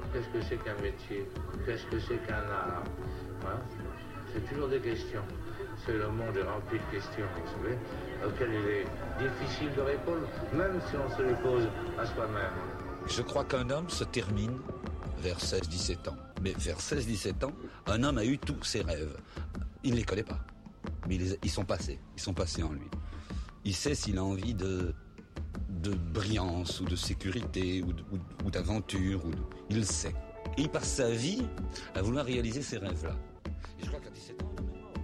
Qu'est-ce que c'est qu'un métier? Qu'est-ce que c'est qu'un art? Hein? C'est toujours des questions. C'est le monde est rempli de questions, vous savez, auxquelles il est difficile de répondre, même si on se les pose à soi-même. Je crois qu'un homme se termine vers 16-17 ans. Mais vers 16-17 ans, un homme a eu tous ses rêves. Il ne les connaît pas, mais ils sont passés en lui. Il sait s'il a envie de brillance, ou de sécurité, ou d'aventure, il le sait. Et il passe sa vie à vouloir réaliser ces rêves-là. Et je crois qu'à 17 ans, il est mort.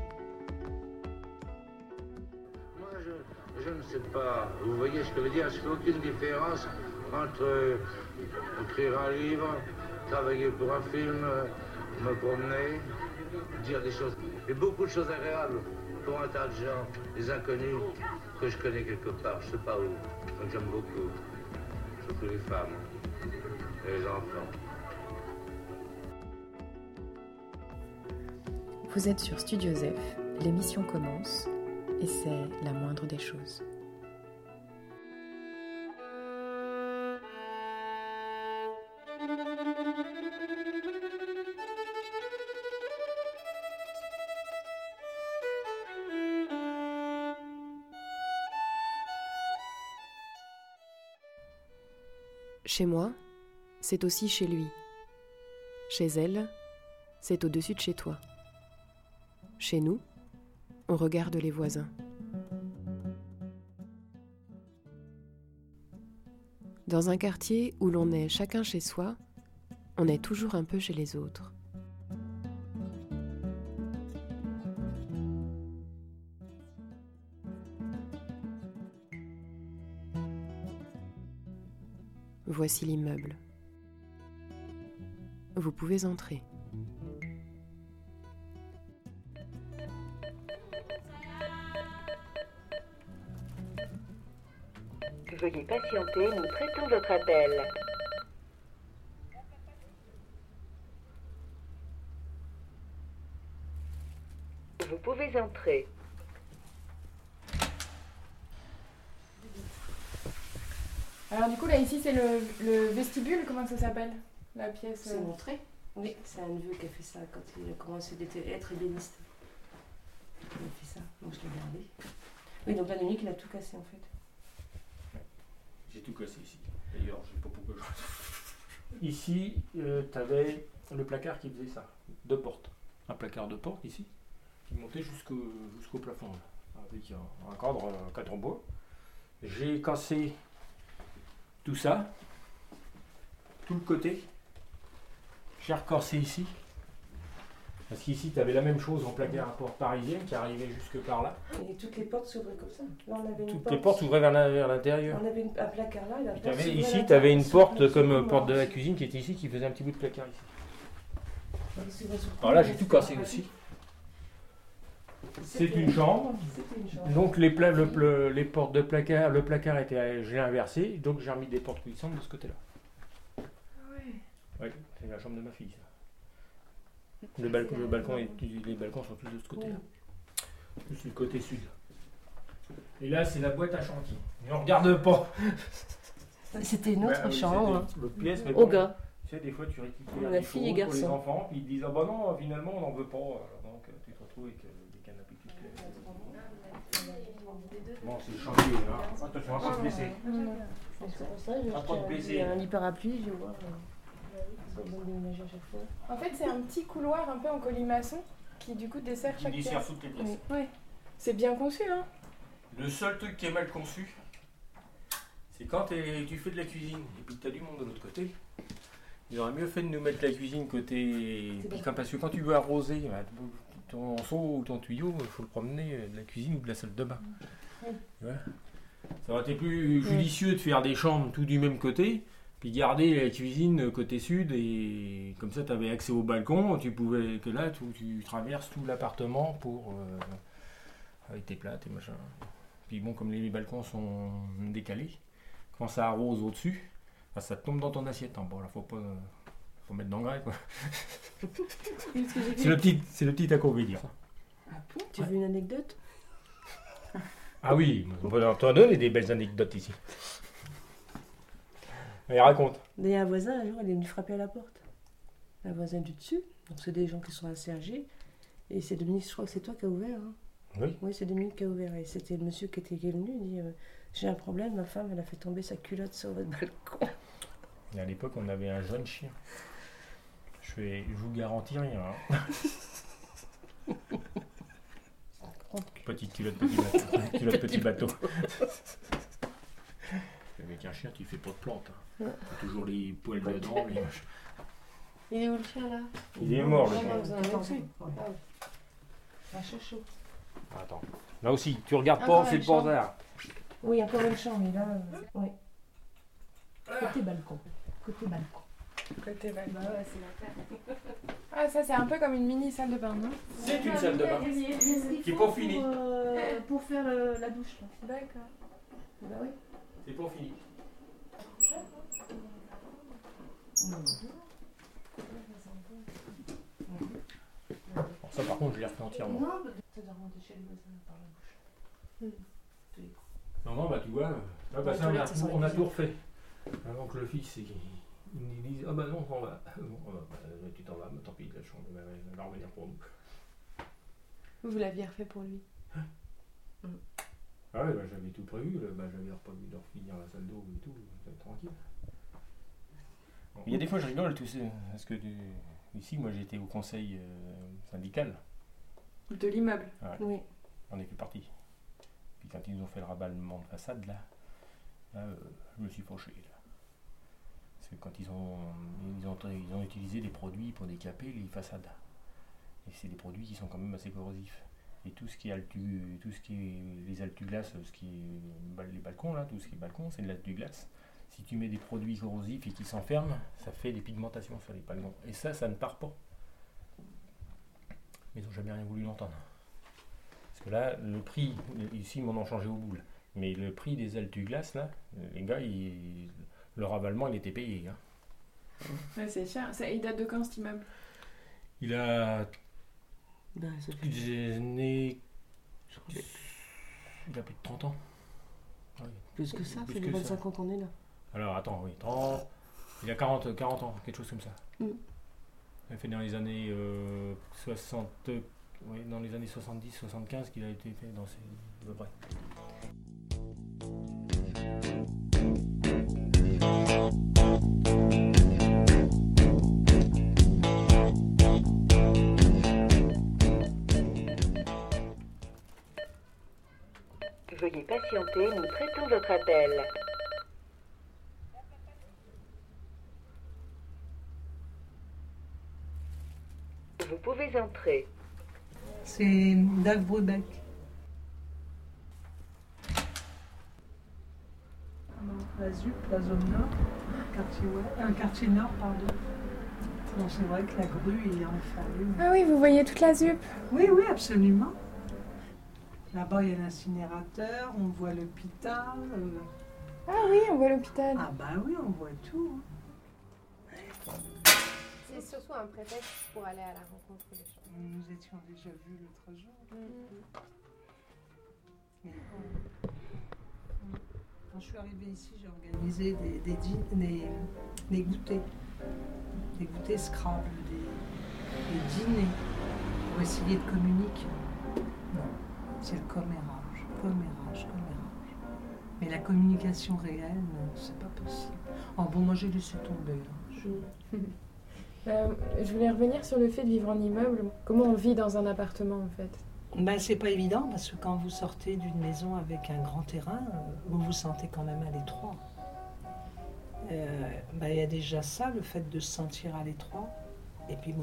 Moi, je ne sais pas. Vous voyez ce que je veux dire? Je ne fais aucune différence entre écrire un livre, travailler pour un film, me promener, dire des choses. Et beaucoup de choses agréables pour un tas de gens, des inconnus que je connais quelque part, je ne sais pas où. Donc j'aime beaucoup. Surtout les femmes et les enfants. Vous êtes sur Studio Zef, l'émission commence et c'est la moindre des choses. Chez moi, c'est aussi chez lui. Chez elle, c'est au-dessus de chez toi. Chez nous, on regarde les voisins. Dans un quartier où l'on est chacun chez soi, on est toujours un peu chez les autres. Voici l'immeuble. Vous pouvez entrer. Veuillez patienter, nous traitons votre appel. Vous pouvez entrer. Alors du coup là ici c'est le vestibule, comment ça s'appelle? La pièce. C'est l'entrée. Oui, c'est un neveu qui a fait ça quand il a commencé à être ébéniste. Il a fait ça, donc je l'ai gardé. Oui, donc là Dominique il a tout cassé en fait. J'ai tout cassé ici. D'ailleurs, je sais pas pourquoi je... Ici, tu avais le placard qui faisait ça. 2 portes. Un placard de porte ici, qui montait jusqu'au plafond. Là, avec un cadre, un cadre en bois. J'ai cassé tout ça, tout le côté. J'ai recassé ici. Parce qu'ici, tu avais la même chose en placard à porte parisienne qui arrivait jusque par là. Et toutes les portes s'ouvraient comme ça. Là, on avait une Toutes porte. les portes s'ouvraient vers l'intérieur. On avait un placard là. Et la porte s'ouvrait Ici, à tu avais une l'intérieur. porte comme porte de la cuisine qui était ici, qui faisait un petit bout de placard ici. Alors là, j'ai tout cassé aussi. C'est une chambre. Donc les portes de placard, le placard était, je l'ai inversé, donc j'ai remis des portes coulissantes de ce côté-là. Ah ouais. Oui, c'est la chambre de ma fille. Ça. Les balcons sont tous de ce côté-là. Plus le côté sud. Et là, c'est la boîte à chantier. Et on regarde pas. C'était une autre chambre. C'était l'autre pièce, mais Au bon, gars. tu sais, des fois, tu récupères La des fille et choses pour les garçon. enfants, puis ils te disent ah bah non, finalement, on n'en veut pas. Alors, donc, tu te retrouves avec des canapés tout clairs. Bon, c'est le chantier, hein. Attention, on va pas se blesser. C'est pour ça que Pas trop de j'ai blessés. un lit parapluie, je vais voir. Ça va déménager à chaque fois. En fait c'est un petit couloir un peu en colimaçon qui du coup dessert Tu chaque desserres pièce. toutes les pièces. Ouais. C'est bien conçu hein. Le seul truc qui est mal conçu, c'est quand tu fais de la cuisine et puis que tu as du monde de l'autre côté. Il aurait mieux fait de nous mettre la cuisine côté. Parce que quand tu veux arroser, bah, ton seau ou ton tuyau, il faut le promener de la cuisine ou de la salle de bain. Oui. Tu vois, ça aurait été plus judicieux de faire des chambres tout du même côté, puis garder la cuisine côté sud, et comme ça tu avais accès au balcon, tu pouvais que là tu traverses tout l'appartement pour avec tes plats, tes machins. Puis bon, comme les balcons sont décalés, quand ça arrose au-dessus, bah, ça tombe dans ton assiette. Bon là faut pas mettre d'engrais quoi. C'est le petit inconvénient. Ah bon? Tu veux une anecdote? Ah oui, on peut en donner des belles anecdotes ici. Allez, raconte. Il y a un voisin, un jour, il est venu frapper à la porte. Un voisin du dessus. Donc, c'est des gens qui sont assez âgés. Et c'est Dominique, je crois que c'est toi qui as ouvert. Hein. Oui. Oui, c'est Dominique qui a ouvert. Et c'était le monsieur qui est venu. Il dit j'ai un problème, ma femme, elle a fait tomber sa culotte sur votre balcon. Et à l'époque, on avait un jeune chien. Je vous garantis rien. Hein. Petite culotte, petit bateau. Avec un chien, tu fais pas de plante. Hein. T'as toujours les poils dedans. Il est où le chien là? Il est mort le Ah, chien. vous en avez aussi. Un chouchou. Attends. Là aussi, tu regardes Encore pas, c'est un le champ. bazar. Oui, encore une chambre, mais là, oui. Côté balcon. Côté balcon. Côté bac. Bah ouais, c'est la terre. Ah, ça, c'est un peu comme une mini salle de bain, non? C'est une salle de bain. Qui est pas finie. Pour faire la douche là. D'accord. Bah oui. C'est pas fini. Bon, ça par contre, je l'ai refait entièrement. Non, ça doit remonter chez le voisin par la bouche. Non, bah tu vois, là, bah, ça, on a tout refait. Avant que le fils il dise ah bah non, on va. Bon, bah, tu t'en vas, mais tant pis, la chambre elle va revenir pour nous. Vous l'aviez refait pour lui. Ah ouais, bah, j'avais tout prévu, bah, j'avais prévu de refinir la salle d'eau et tout, tranquille. Bon. Il y a des fois je rigole, tu sais, parce que ici moi j'étais au conseil syndical. De l'immeuble. Ouais. Oui. On est fait partie. Puis quand ils nous ont fait le raballement de façade là, je me suis fauché là. Parce que quand ils ont utilisé des produits pour décaper les façades. Et c'est des produits qui sont quand même assez corrosifs. Et tout ce qui est les altuglaces, ce qui est les balcons là, tout ce qui est balcon, c'est de l'altuglace. Si tu mets des produits corrosifs et qui s'enferment, ça fait des pigmentations sur les balcons. Et ça ne part pas. Mais ils n'ont jamais rien voulu l'entendre. Parce que là, le prix, ici ils m'en ont changé au boule. Mais le prix des altuglaces là, les gars, le ravalement il était payé. Hein. Ouais, c'est cher. Ça, il date de quand cet immeuble? Il a Ben, ça fait... plus des années. Il a plus de 30 ans. Ouais. Plus que ça, Plus c'est que les ça. 25 ans qu'on est là. Alors attends, oui, 30. Il a 40 ans, quelque chose comme ça. Mm. Il a fait dans les années 60. Oui, dans les années 70-75 qu'il a été fait dans ces. À peu près. Veuillez patienter, nous traitons votre appel. Vous pouvez entrer. C'est Dag Brubeck. La ZUP, la zone nord, quartier nord, pardon. Bon, c'est vrai que la grue, il est en fallu. Ah oui, vous voyez toute la ZUP. Oui, oui, absolument. Là-bas, il y a l'incinérateur, on voit l'hôpital. Ah oui, on voit l'hôpital. Ah bah oui, on voit tout. C'est surtout un prétexte pour aller à la rencontre des gens. Nous étions déjà vus l'autre jour. Mais quand je suis arrivée ici, j'ai organisé des goûters. Des goûters Scrabble, des dîners pour essayer de communiquer. Non, c'est le commérage. Mais la communication réelle, c'est pas possible. Oh bon, moi j'ai laissé tomber. Je voulais revenir sur le fait de vivre en immeuble. Comment on vit dans un appartement en fait? Ben, c'est pas évident parce que quand vous sortez d'une maison avec un grand terrain, vous vous sentez quand même à l'étroit. Ben, y a déjà ça, le fait de se sentir à l'étroit. Et puis bon,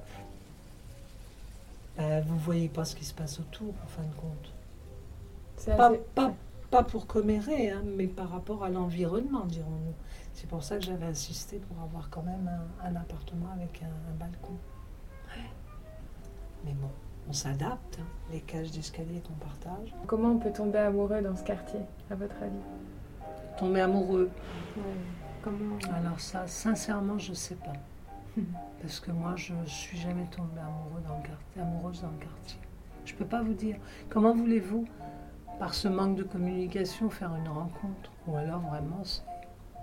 vous voyez pas ce qui se passe autour en fin de compte. C'est assez... Pas pour commérer, hein, mais par rapport à l'environnement, dirons-nous. C'est pour ça que j'avais insisté pour avoir quand même un appartement avec un balcon. Ouais. Mais bon, on s'adapte, hein, les cages d'escalier qu'on partage. Comment on peut tomber amoureux dans ce quartier, à votre avis? Tomber amoureux. Ouais. Comment? Alors ça, sincèrement, je sais pas. Parce que moi, je suis jamais tombée amoureuse dans le quartier. Je peux pas vous dire. Comment voulez-vous, par ce manque de communication, faire une rencontre? Ou alors vraiment,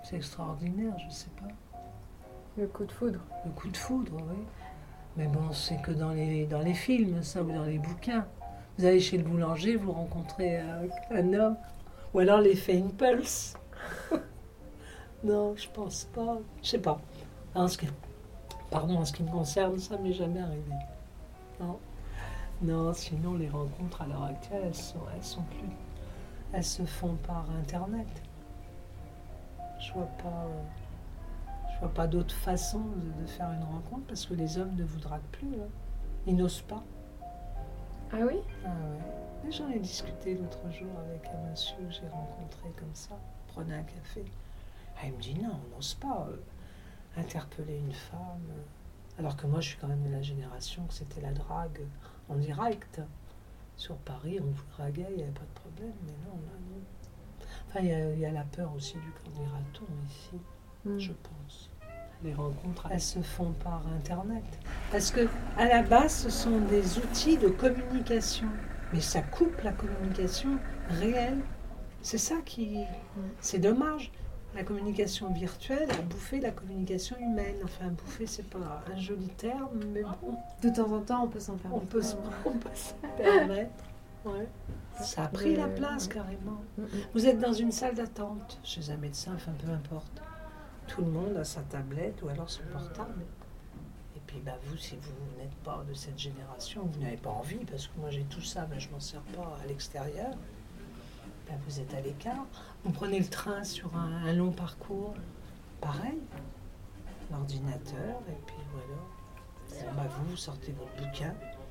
C'est extraordinaire, je sais pas. Le coup de foudre. Le coup de foudre, oui. Mais bon, c'est que dans les films, ça, ou dans les bouquins. Vous allez chez le boulanger, vous rencontrez un homme. Ou alors l'effet impulse. Non, je pense pas. Je sais pas. En ce qui me concerne, ça m'est jamais arrivé. Non. Non, sinon les rencontres à l'heure actuelle, elles sont plus. Elles se font par Internet. Je vois pas d'autre façon de faire une rencontre parce que les hommes ne vous draguent plus. Hein. Ils n'osent pas. Ah oui? Ah ouais. J'en ai discuté l'autre jour avec un monsieur que j'ai rencontré comme ça. On prenait un café. Ah, il me dit non, on n'ose pas interpeller une femme. Alors que moi, je suis quand même de la génération que c'était la drague en direct. Sur Paris, on vous draguait, il n'y avait pas de problème. Mais non, là, non. Enfin, il y a la peur aussi du candidaton ici, je pense. Les rencontres, elles se font par Internet. Parce que, à la base, ce sont des outils de communication. Mais ça coupe la communication réelle. C'est ça qui... C'est dommage. La communication virtuelle a bouffé la communication humaine. Enfin, bouffer, c'est pas un joli terme, mais bon. De temps en temps, on peut s'en permettre. On peut s'en permettre. Ouais. Ça a pris la place, carrément. Vous êtes dans une salle d'attente chez un médecin, enfin, peu importe. Tout le monde a sa tablette ou alors son portable. Et puis, vous, si vous n'êtes pas de cette génération, vous n'avez pas envie, parce que moi j'ai tout ça, mais je m'en sers pas à l'extérieur. Vous êtes à l'écart. Vous prenez le train sur un long parcours. Pareil. L'ordinateur, et puis voilà. Vous sortez votre bouquin.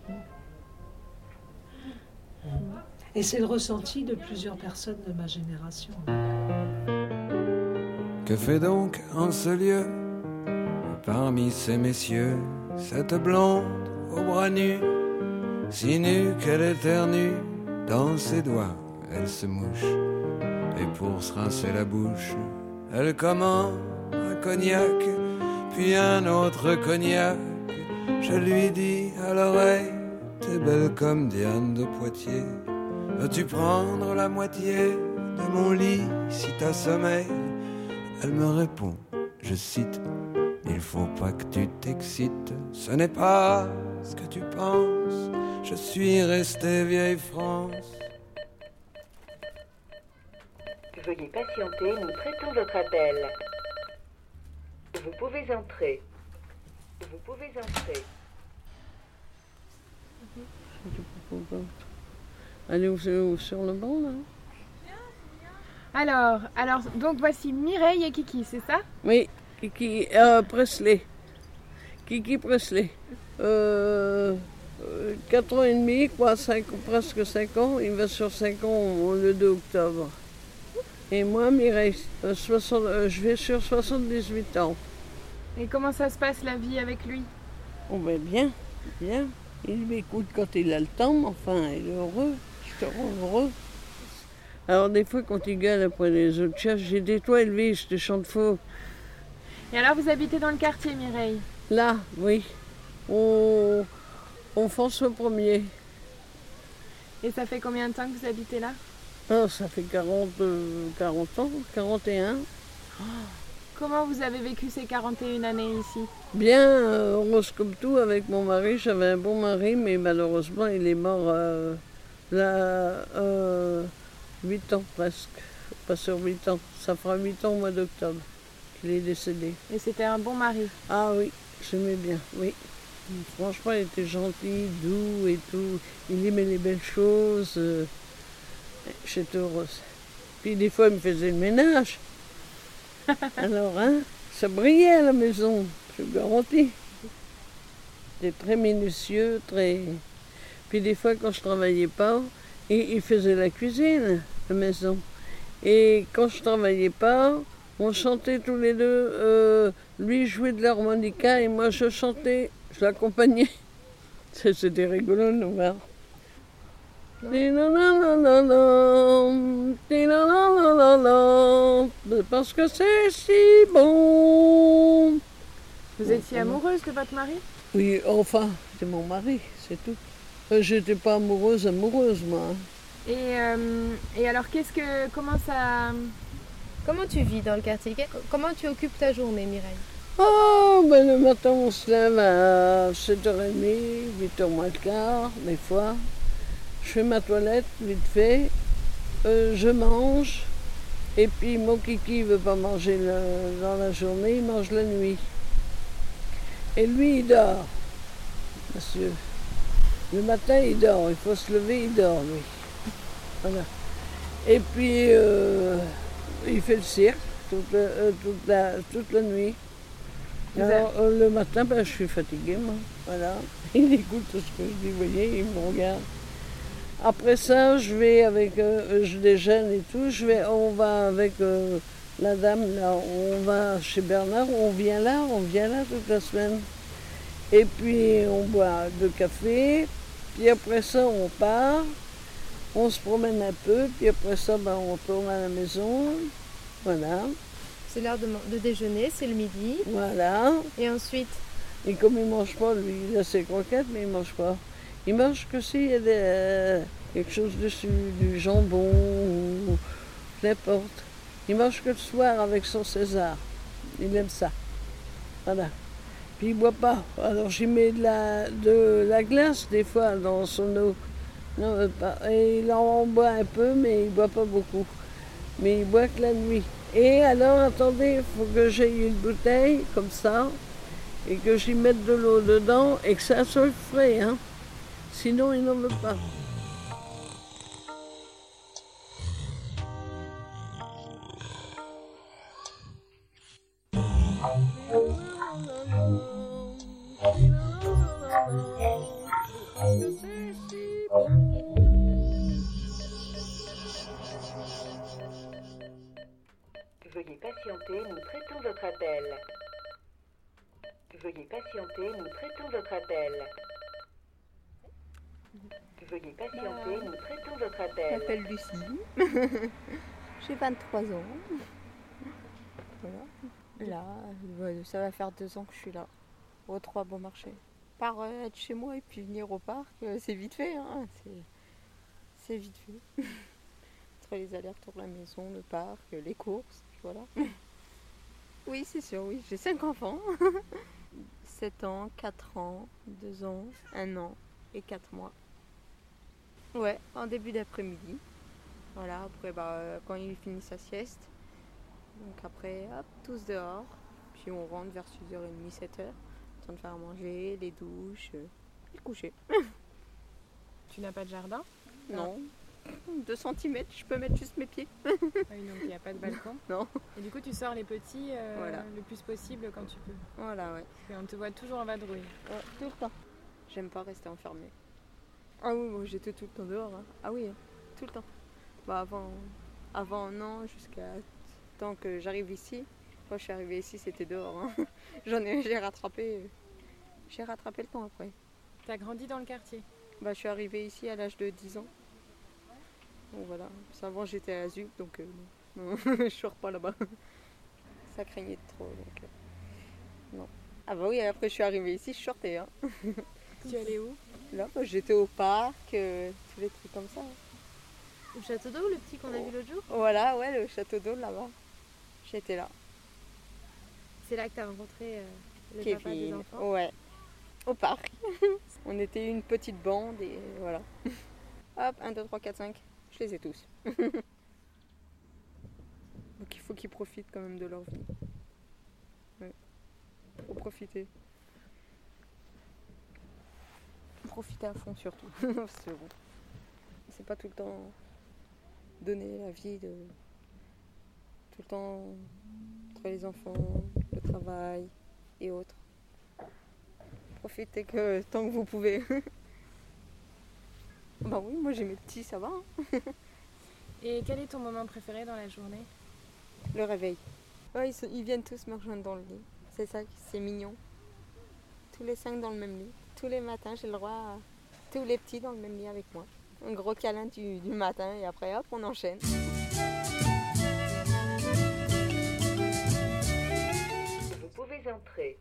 Et c'est le ressenti de plusieurs personnes de ma génération. Que fait donc en ce lieu, parmi ces messieurs, cette blonde aux bras nus, si nue qu'elle éternue, dans ses doigts elle se mouche, et pour se rincer la bouche, elle commande un cognac, puis un autre cognac. Je lui dis à l'oreille, t'es belle comme Diane de Poitiers, veux-tu prendre la moitié de mon lit si t'as sommeil? Elle me répond, je cite, il faut pas que tu t'excites, ce n'est pas ce que tu penses, je suis restée vieille France. Veuillez patienter, nous traitons votre appel. Vous pouvez entrer. Vous pouvez entrer. Allez sur le banc, là. Alors, donc voici Mireille et Kiki, c'est ça? Oui, Kiki Presley. Kiki Presley. 4 ans et demi, quoi, presque 5 ans. Il va sur 5 ans le 2 octobre. Et moi, Mireille, je vais sur 78 ans. Et comment ça se passe la vie avec lui? Oh ben bien. Il m'écoute quand il a le temps, mais enfin, il est heureux. Je te rends heureux. Alors des fois, quand il gueule après les autres chats, j'ai des toits élevés, je te chante faux. Et alors, vous habitez dans le quartier, Mireille? Là, oui. Au François 1er. Et ça fait combien de temps que vous habitez là? Oh, ça fait 40 ans, 41. Comment vous avez vécu ces 41 années ici? Bien, heureuse comme tout avec mon mari. J'avais un bon mari, mais malheureusement, il est mort là, 8 ans presque. Pas sur 8 ans. Ça fera 8 ans au mois d'octobre qu'il est décédé. Et c'était un bon mari? Ah oui, j'aimais bien, oui. Franchement, il était gentil, doux et tout. Il aimait les belles choses. J'étais heureuse. Puis des fois, il me faisait le ménage. Alors, ça brillait à la maison, je vous garantis. C'était très minutieux, très... Puis des fois, quand je travaillais pas, il faisait la cuisine, la maison. Et quand je travaillais pas, on chantait tous les deux. Lui jouait de l'harmonica et moi je chantais, je l'accompagnais. C'était rigolo de nous voir. Parce que c'est si bon. Vous étiez amoureuse de votre mari? Oui, enfin, c'est mon mari, c'est tout. J'étais pas amoureuse, moi. Et alors, comment Comment tu vis dans le quartier? Comment tu occupes ta journée, Mireille? Oh, ben le matin, on se lève à 7h30, 8h moins le quart, des fois. Je fais ma toilette, vite fait. Je mange. Et puis, mon kiki ne veut pas manger dans la journée, il mange la nuit. Et lui, il dort, monsieur. Le matin, il dort. Il faut se lever, il dort, lui. Voilà. Et puis, il fait le cirque toute la nuit. Alors, le matin, ben, je suis fatiguée, moi. Voilà. Il écoute tout ce que je dis, vous voyez, il me regarde. Après ça, je vais avec, je déjeune et tout. On va avec la dame, là, on va chez Bernard, on vient là toute la semaine. Et puis, on boit 2 cafés. Puis après ça, on part. On se promène un peu. Puis après ça, ben, on retourne à la maison. Voilà. C'est l'heure de déjeuner, c'est le midi. Voilà. Et ensuite? Et comme il ne mange pas, lui, il a ses croquettes, mais il ne mange pas. Il mange que s'il y a quelque chose dessus, du jambon ou n'importe. Il mange que le soir avec son César. Il aime ça. Voilà. Puis il ne boit pas. Alors j'y mets de la glace des fois dans son eau. Non, et il en boit un peu, mais il ne boit pas beaucoup. Mais il boit que la nuit. Et alors, attendez, il faut que j'aie une bouteille comme ça et que j'y mette de l'eau dedans et que ça soit frais, hein. Sinon, il n'en veut pas. Veuillez patienter, nous traitons votre appel. Veuillez patienter, nous traitons votre appel. Veuillez patienter, nous traitons votre appel. Je m'appelle Lucie. J'ai 23 ans. Voilà. Là, ça va faire 2 ans que je suis là, au 3 Bon Marché. Par être chez moi et puis venir au parc, c'est vite fait. Hein. C'est vite fait. Entre les allers-retours de la maison, le parc, les courses, voilà. Oui, c'est sûr, oui. J'ai 5 enfants. 7 ans, 4 ans, 2 ans, 1 an et 4 mois. Ouais, en début d'après-midi. Voilà, après, quand il finit sa sieste. Donc après, hop, tous dehors. Puis on rentre vers 6h30, 7h. Temps de faire manger, les douches, et le coucher. Tu n'as pas de jardin? Non. 2 cm, je peux mettre juste mes pieds. Oui, donc il n'y a pas de balcon. Non. Et du coup, tu sors les petits voilà. Le plus possible quand tu peux. Voilà, ouais. Et on te voit toujours en vadrouille. Ouais, tout le temps. J'aime pas rester enfermée. Ah oui, moi j'étais tout le temps dehors. Hein. Ah oui, tout le temps. Avant non, jusqu'à tant que j'arrive ici. Quand je suis arrivée ici, c'était dehors. Hein. J'ai rattrapé le temps après. T'as grandi dans le quartier? Je suis arrivée ici à l'âge de 10 ans. Donc voilà. Avant j'étais à Zuc, donc non, je sors pas là-bas. Ça craignait trop, donc non. Ah bah oui, après je suis arrivée ici, je sortais. Hein. Tu allais où? Là, j'étais au parc, tous les trucs comme ça. Au château d'eau, le petit qu'on a vu l'autre jour? Voilà, ouais, le château d'eau là-bas. J'étais là. C'est là que tu as rencontré le Kevin, papa des enfants? Ouais, au parc. On était une petite bande et voilà. Hop, 1, 2, 3, 4, 5. Je les ai tous. Donc il faut qu'ils profitent quand même de leur vie. Ouais. Faut profiter. Profiter à fond surtout. C'est pas tout le temps donner la vie de tout le temps entre les enfants, le travail et autres. Profitez que tant que vous pouvez. Bah oui, moi j'ai mes petits, ça va. Hein. Et quel est ton moment préféré dans la journée? Le réveil. Ouais, ils viennent tous me rejoindre dans le lit. C'est ça, c'est mignon. Tous les 5 dans le même lit. Tous les matins, j'ai le droit à tous les petits dans le même lit avec moi. Un gros câlin du matin et après, hop, on enchaîne. Vous pouvez entrer.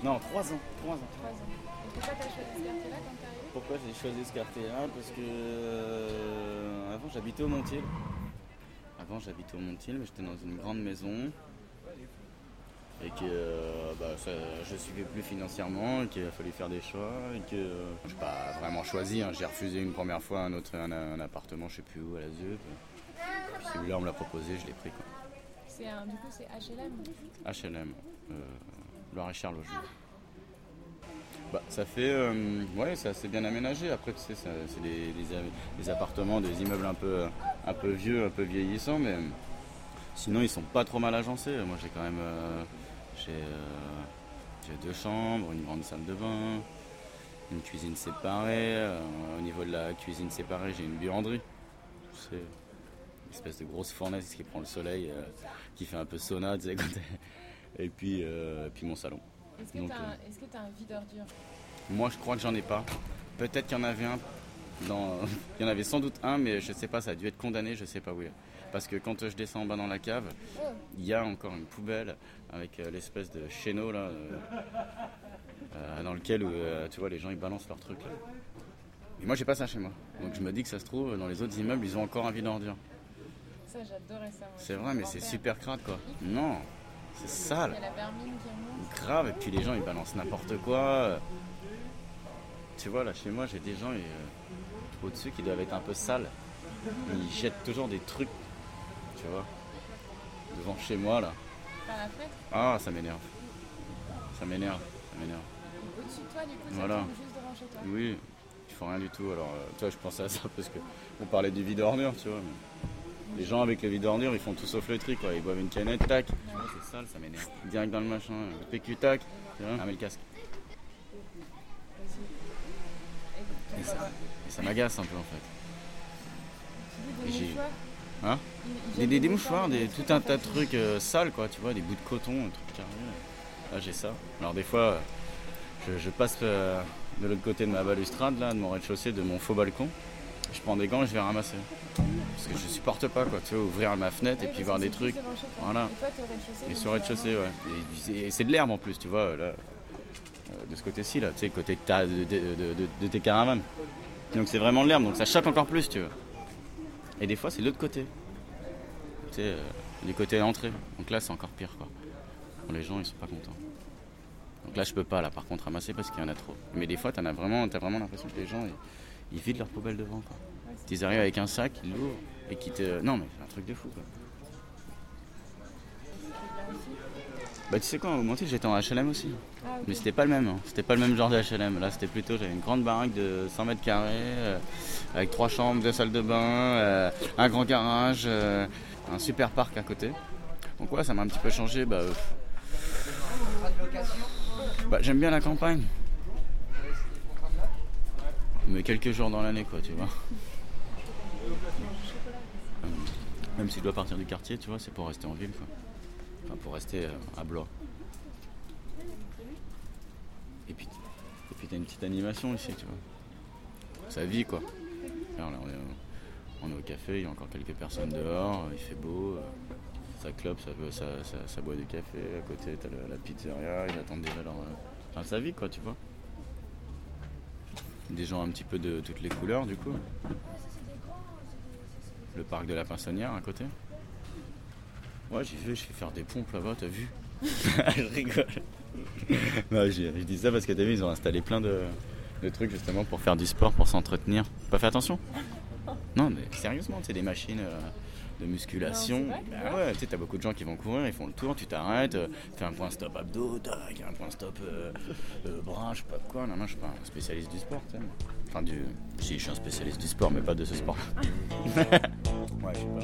Non, 3 ans. 3 ans. Et pourquoi t'as choisi ce quartier-là quand t'es arrivé? Pourquoi j'ai choisi ce quartier-là? Parce que avant j'habitais au Montiel. Mais j'étais dans une grande maison. Et que je ne suivais plus financièrement, et qu'il a fallu faire des choix, et que je n'ai pas vraiment choisi. J'ai refusé une première fois un appartement, je ne sais plus où, à la ZUP. Puis celui-là, on me l'a proposé, je l'ai pris. Quoi. Du coup, c'est HLM? HLM, Loire-et-Cher Logement. Ça fait... c'est assez bien aménagé. Après, tu sais, c'est des appartements, des immeubles un peu vieux, un peu vieillissants, mais sinon, ils sont pas trop mal agencés. Moi, j'ai quand même... J'ai 2 chambres, une grande salle de bain, une cuisine séparée. Au niveau de la cuisine séparée, j'ai une buanderie. C'est une espèce de grosse fournaise qui prend le soleil, qui fait un peu sauna, tu sais, et puis mon salon. Est-ce que tu as un vide ordures? Moi, je crois que j'en ai pas. Peut-être qu'il y en avait un. Il y en avait sans doute un, mais je sais pas, ça a dû être condamné, je sais pas où. Parce que quand je descends en bas dans la cave, il y a encore une poubelle avec l'espèce de chéneau là, dans lequel tu vois les gens ils balancent leurs trucs là. Et moi j'ai pas ça chez moi. Donc je me dis que ça se trouve dans les autres immeubles ils ont encore un vide ordure. Ça j'adorais ça. C'est vrai mais c'est super crade quoi. Non, c'est sale. Il y a la vermine qui remonte. Grave et puis les gens ils balancent n'importe quoi. Tu vois là chez moi j'ai des gens au-dessus qui doivent être un peu sales. Ils jettent toujours des trucs. Tu vois, devant chez moi là. Par la fenêtre? Ah, ça m'énerve. Au-dessus de toi, du coup, voilà. Ça tombe juste devant chez toi? Oui, ils font rien du tout. Alors, toi, je pensais à ça parce qu'on parlait du vide ordure, tu vois. Mais les gens avec le vide ordure, ils font tout sauf le tri, quoi. Ils boivent une canette, tac. Ouais. C'est sale, ça m'énerve. Direct dans le machin, PQ, tac. Tu vois, mets le casque. Et ça m'agace un peu en fait. Hein? Des mouchoirs, tout un tas de trucs sales quoi, tu vois, des bouts de coton, des trucs carrés. Là j'ai ça. Alors des fois je passe de l'autre côté de ma balustrade, là, de mon rez-de-chaussée, de mon faux balcon. Je prends des gants et je vais ramasser. Parce que je supporte pas quoi, tu vois, ouvrir ma fenêtre et puis voir des trucs. Voilà. Et sur le rez-de-chaussée, ouais. Et c'est de l'herbe en plus, tu vois, là. De ce côté-ci, là, tu sais, côté de tes caravanes. Donc c'est vraiment de l'herbe, donc ça choque encore plus, tu vois. Et des fois, c'est de l'autre côté. Tu sais, du côté d'entrée. Donc là, c'est encore pire, quoi. Bon, les gens, ils sont pas contents. Donc là, je peux pas, là, par contre, ramasser parce qu'il y en a trop. Mais des fois, t'as vraiment l'impression que les gens, ils vident leur poubelle devant, quoi. Ils arrivent avec un sac, ils l'ouvrent et qui te... Non, mais c'est un truc de fou, quoi. Bah, tu sais quoi, au Montiel, j'étais en HLM aussi. Ah, okay. Mais c'était pas le même, hein. C'était pas le même genre de HLM. Là, c'était plutôt, j'avais une grande baraque de 100 mètres carrés, avec 3 chambres, 2 salles de bain, un grand garage, un super parc à côté. Donc ouais, ça m'a un petit peu changé. J'aime bien la campagne. Mais quelques jours dans l'année, quoi, tu vois. Même si je dois partir du quartier, tu vois, c'est pour rester en ville, quoi. Enfin, pour rester à Blois. Et puis t'as une petite animation ici, tu vois. Ça vit, quoi. Alors, là, on est au café, il y a encore quelques personnes dehors, il fait beau, ça clope, ça boit du café. À côté, t'as la pizzeria, ils attendent déjà leur... Enfin, ça vit, quoi, tu vois. Des gens un petit peu de toutes les couleurs, du coup. Le parc de la Pinsonnière, à côté. Ouais, j'y vais, je fais faire des pompes là-bas, t'as vu? Je rigole. Non, je dis ça parce que t'as vu, ils ont installé plein de trucs justement pour faire du sport, pour s'entretenir. Pas fait attention? Non, mais sérieusement, c'est des machines de musculation. Non, bah ouais, tu sais, t'as beaucoup de gens qui vont courir, ils font le tour, tu t'arrêtes, fais un point stop abdos, tac, un point stop bras, je sais pas quoi. Non, je suis pas un spécialiste du sport, tu sais. Enfin, si, je suis un spécialiste du sport, mais pas de ce sport. Ouais, je sais pas.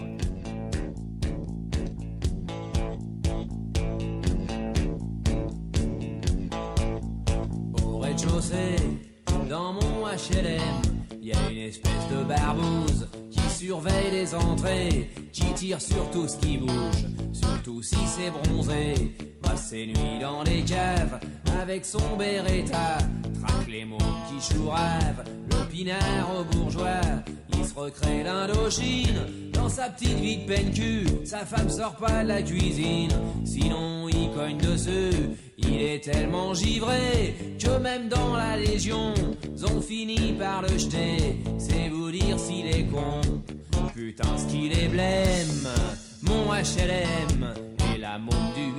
Rez-de-chaussée, dans mon HLM, y a une espèce de barbouze qui surveille les entrées, qui tire sur tout ce qui bouge, surtout si c'est bronzé. Passe ses nuits dans les caves, avec son Beretta, traque les mots qui chourave, le pinard bourgeois, il se recrée l'Indochine, dans sa petite vie de peine-cul, sa femme sort pas de la cuisine, sinon il cogne dessus. Il Il est tellement givré que même dans la Légion, ont fini par le jeter. C'est vous dire s'il est con. Putain, ce qu'il est blême, mon HLM et la môme du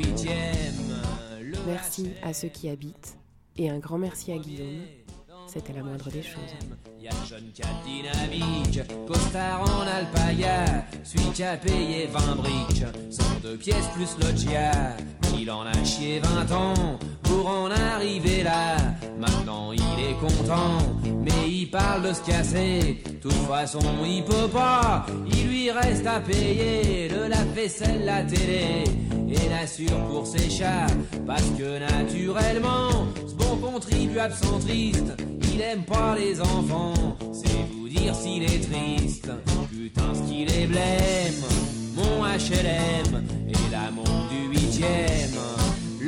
8e. Merci à ceux qui habitent et un grand merci à Guillaume. C'était la moindre des choses. Y'a le jeune qui a dynamique, costard en alpaga, celui qui a payé 20 briques, 102 pièces plus loggia. Il en a chié 20 ans pour en arriver là. Maintenant il est content, mais il parle de se casser. De toute façon il peut pas, il lui reste à payer le lave-vaisselle, la télé et l'assure pour ses chats. Parce que naturellement, ce bon contribuable centriste, il aime pas les enfants. C'est vous dire s'il est triste. Putain, ce qu'il est blême, mon HLM et la môme du 8e. Le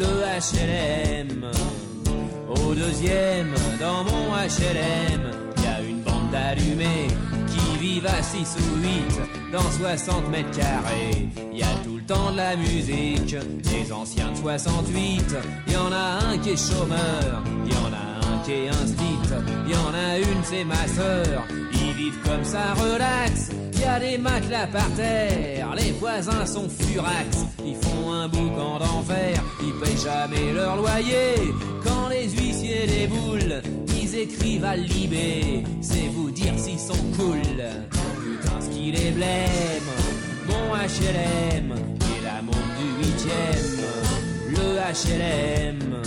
HLM, au 2e, dans mon HLM, y a une bande d'allumés qui vivent à 6 ou 8 dans 60 mètres carrés. Y a tout le temps de la musique, des anciens de 68. Y en a un qui est chômeur, y en a un qui est instit. Y en a une, c'est ma sœur, ils vivent comme ça relax. Y a des matelas par terre, les voisins sont furax. Ils font un boucan d'enfer, ils payent jamais leur loyer. Quand les huissiers déboulent, ils écrivent à Libé. C'est vous dire s'ils sont cool. Putain, ce qu'il est blême, mon HLM et la môme du 8e. Le HLM,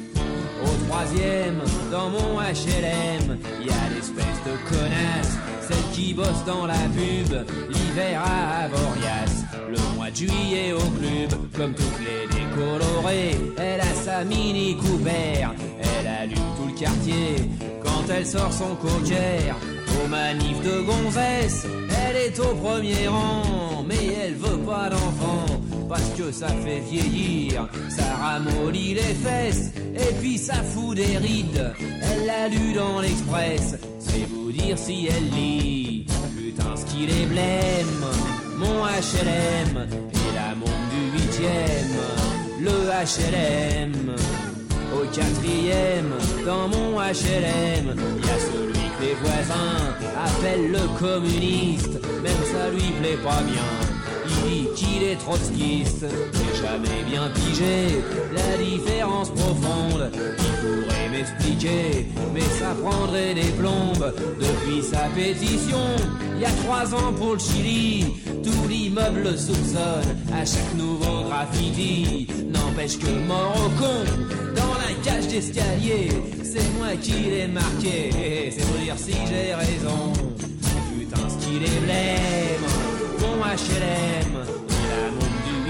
au 3e, dans mon HLM, y a l'espèce de connasse, celle qui bosse dans la pub, l'hiver à Avoriaz, le mois de juillet au club, comme toutes les décolorées. Elle a sa Mini Cooper, elle allume tout le quartier quand elle sort son cocker. Aux manifs de gonzesse, elle est au premier rang, mais elle veut pas d'enfant, parce que ça fait vieillir, ça ramollit les fesses, et puis ça fout des rides. Elle l'a lu dans l'Express, c'est vous dire si elle lit. Putain, ce qu'il est blême, mon HLM et la môme du 8e. Le HLM, au 4e, dans mon HLM, y a celui que les voisins appellent le communiste, même ça lui plaît pas bien. Il dit qu'il est trotskiste, j'ai jamais bien pigé la différence profonde. Il pourrait m'expliquer, mais ça prendrait des plombes. Depuis sa pétition, il y a 3 ans pour le Chili, tout l'immeuble le soupçonne à chaque nouveau graffiti. N'empêche que mort au con, dans la cage d'escalier, c'est moi qui l'ai marqué, c'est pour dire si j'ai raison. Putain, ce qu'il est blême, mon HLM, la môme du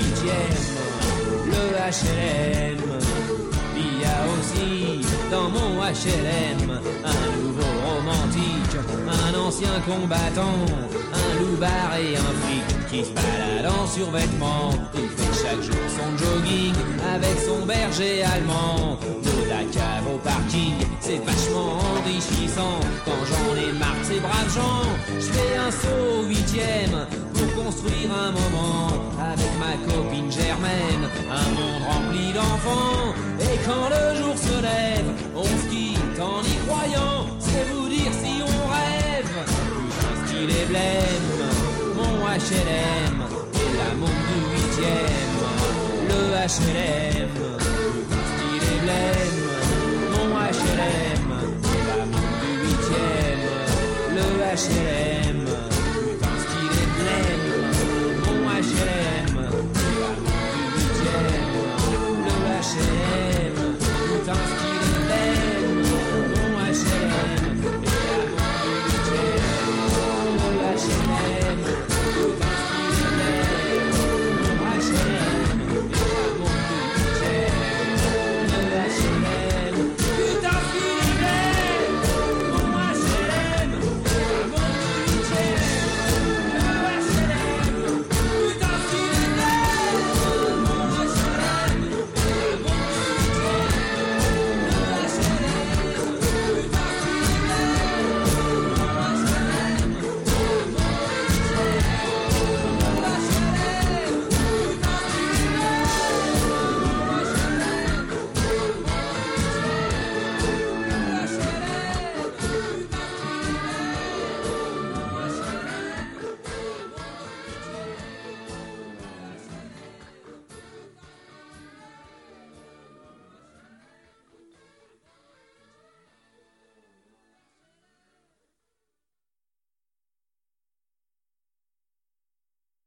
8e. Le HLM, il y a aussi dans mon HLM un nouveau romantique, un ancien combattant, un loupard et un flic qui se balade en survêtement. Il fait chaque jour son jogging avec son berger allemand. De la cave au parking, c'est vachement enrichissant. Quand j'en ai marre de ces braves gens, je fais un saut au 8e pour construire un moment avec ma copine Germaine, un monde rempli d'enfants. Et quand le jour se lève, on se quitte en y croyant, c'est vous dire si on rêve. Putain, ce qu'il est blême, mon HLM et la môme du 8e. Le HLM, putain, ce qu'il est blême, mon HLM et la môme du 8e. Le HLM.